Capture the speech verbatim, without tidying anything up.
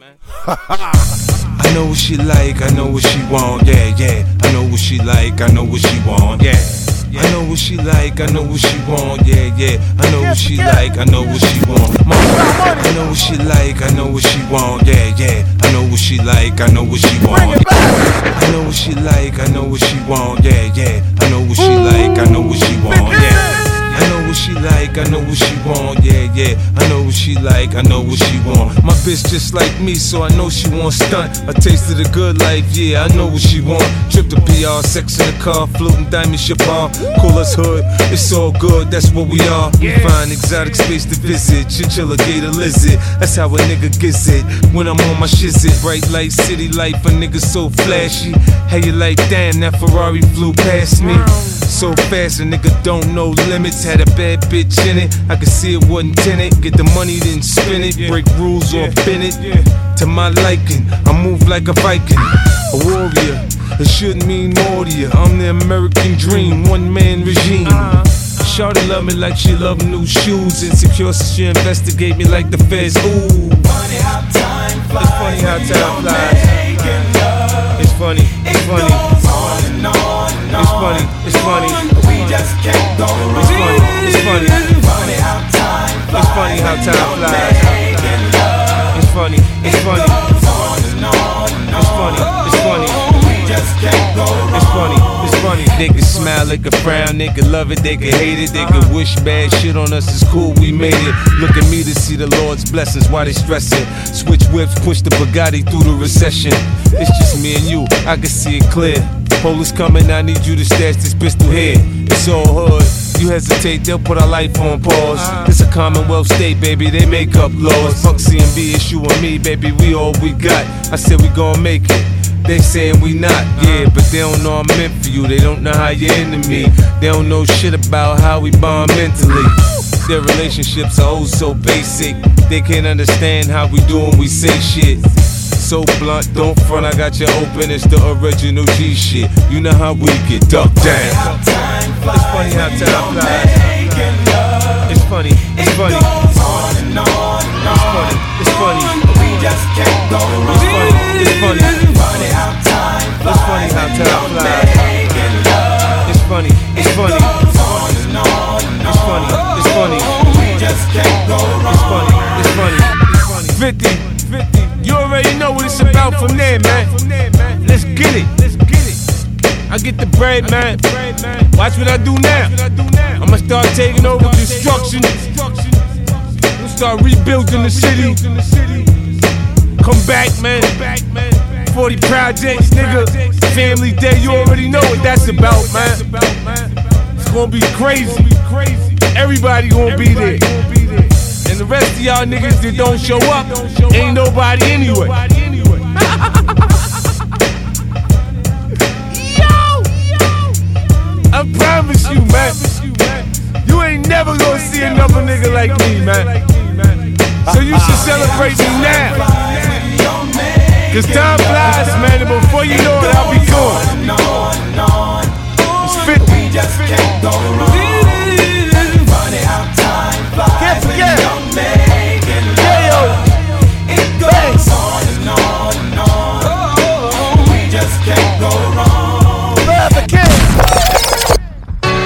I know what she like, I know what she want, yeah, yeah. I know what she like, I know what she want, yeah. I know what she like, I know what she want, yeah, yeah. I know what she like, I know what she want. Mama, I know what she like, I know what she want, yeah, yeah. I know what she like, I know what she want. I know what she like, I know what she want, yeah, yeah. I know what she like, I know what she want, yeah. I know what she like, I know what she want, yeah, yeah. I know what she like, I know what she want. My bitch just like me, so I know she want stunt. A taste of the good life, yeah, I know what she want. Trip to P R, sex in the car, floating diamond chapar. Call us hood, it's all good, that's what we are. We find exotic space to visit, chinchilla, gator, lizard. That's how a nigga gets it, when I'm on my shizit. Bright light, city life, a nigga so flashy. How you like, damn, that Ferrari flew past me. So fast, a nigga don't know limits. Had a bad bitch in it, I could see it wasn't tinted. Get the money, then spin it, break rules or bend it. To my liking, I move like a Viking, a warrior. It shouldn't mean more to you. I'm the American dream, one man regime. Shawty love me like she love new shoes. Insecure, so she investigate me like the feds. Ooh, funny how time flies. It's funny how time flies. It's funny, it's funny. It goes on and on and It's funny, it's funny. We just can't go wrong. It's funny, it's funny. Funny how time flies. It's funny how time flies. It's funny, it's funny. It goes on and on and It's funny, it's funny. We just can't go wrong. It's funny, it's funny. They can smile, they can frown, they can love it, they can hate it. They can wish bad shit on us, it's cool, we made it. Look at me to see the Lord's blessings, why they stressing? Switch whips, push the Bugatti through the recession. It's just me and you, I can see it clear. Police coming, I need you to stash this pistol here. It's all hood, you hesitate, they'll put our life on pause. It's a Commonwealth state, baby, they make up laws. Fuck C and B, it's you and me, baby, we all we got. I said we gon' make it. They saying we not, yeah, but they don't know I'm meant for you. They don't know how you're into me. They don't know shit about how we bond mentally. Their relationships are oh so basic. They can't understand how we do when we say shit. So blunt, don't front, I got you open. It's the original G shit. You know how we get ducked down. It's funny how time flies. It's funny, it's funny. Goes on and on and It's funny, it's funny. We just can't go wrong. It's funny, it's funny. Funny how time flies. It's funny how time flies. It's funny, it's funny. Goes on and on and It's funny, it's funny. We just can't go wrong. It's funny, it's funny. It's funny. fifty, fifty. You already know what it's about from there, man. Let's get it. Let's get it. I get the bread, man. Watch what I do now. I'ma start taking over construction. We'll start rebuilding the city. Come back, man. forty projects, nigga. Family Day, you already know what that's about, man. It's gonna be crazy. Everybody gonna be there. And the rest of y'all niggas that don't show up, ain't nobody anyway. Yo! I promise you, man. You ain't never gonna see another nigga like me, man. So you should celebrate me now. Cause time flies, man, and before you know it, I'll be gone. It's fifty. We just can't go wrong.